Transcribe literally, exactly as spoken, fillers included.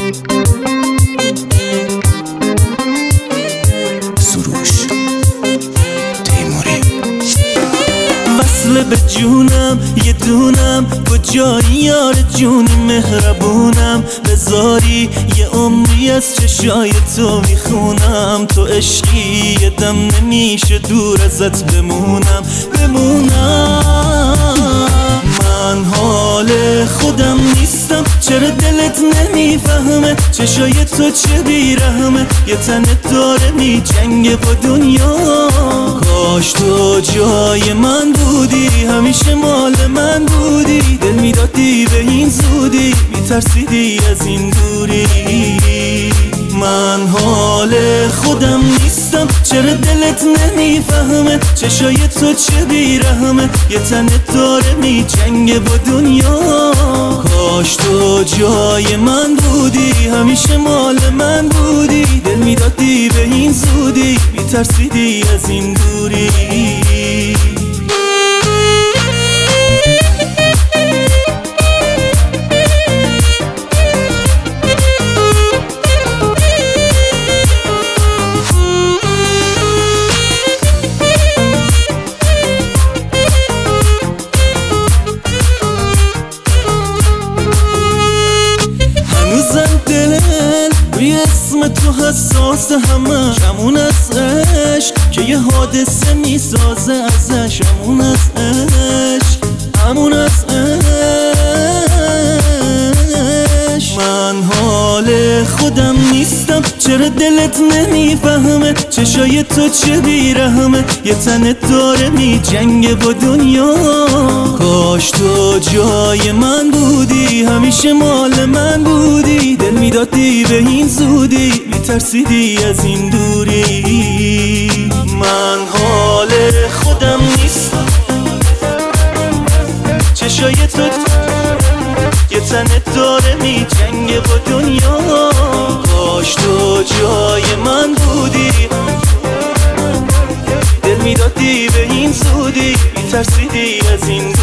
به جونم یه دونم کجایی یار جونی مهربونم بذاری یه عمری از چشای تو میخونم تو عشقی یه دم نمیشه دور ازت بمونم بمونم من حال خودم نیستم چرا دلت نمیفهمه چشای تو چه بیرحمه یه تنت داره میجنگه با دنیا کاش تو جای من بودی همیشه مال من بودی دل میدادی به این زودی میترسیدی از این دوری من حال خودم نیستم چرا دلت نمیفهمه چشای تو چه بیرحمه یه تنت داره میجنگه با دنیا کاش تو جای من بودی همیشه مال من بودی دل میدادی به این زودی میترسیدی از این دوری روی اسم تو حساس همه همون از عشق که یه حادثه میسازه ازش همون از عشق همون از عشق من حال خودم نیستم چرا دلت نمیفهمه چشای تو چه بیرحمه یه تنت داره میجنگه با دنیا کاش تو جای من بودی همیشه مال من بودی دل میدادی به این زودی میترسیدی از این دوری من حال خودم نیستم چشای تو یه تنت داره میجنگه با دنیا کاش تو جای من بودی دل میدادی به این زودی میترسیدی از این